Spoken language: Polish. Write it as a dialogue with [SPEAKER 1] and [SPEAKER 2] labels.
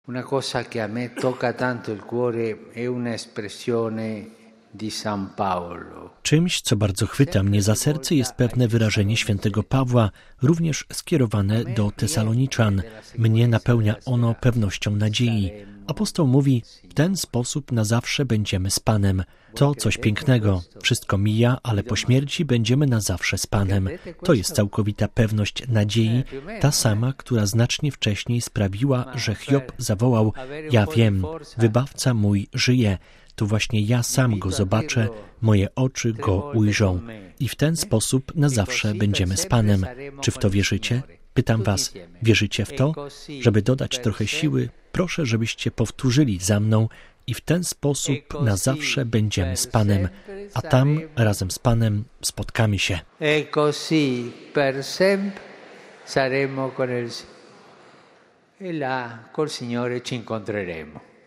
[SPEAKER 1] Una cosa che a me tocca tanto il cuore è un'espressione di San Paolo.
[SPEAKER 2] Czymś, co bardzo chwyta mnie za serce, jest pewne wyrażenie świętego Pawła, również skierowane do Tesaloniczan. Mnie napełnia ono pewnością nadziei. Apostoł mówi, w ten sposób na zawsze będziemy z Panem. To coś pięknego. Wszystko mija, ale po śmierci będziemy na zawsze z Panem. To jest całkowita pewność nadziei, ta sama, która znacznie wcześniej sprawiła, że Hiob zawołał, ja wiem, Wybawca mój żyje. To właśnie ja sam Go zobaczę, moje oczy Go ujrzą. I w ten sposób na zawsze będziemy z Panem. Czy w to wierzycie? Pytam was, wierzycie w to? Żeby dodać trochę siły, proszę, żebyście powtórzyli za mną i w ten sposób na zawsze będziemy z Panem, a tam razem z Panem spotkamy się.
[SPEAKER 1] E così per sempre saremo con il Signore. E là col Signore ci incontreremo.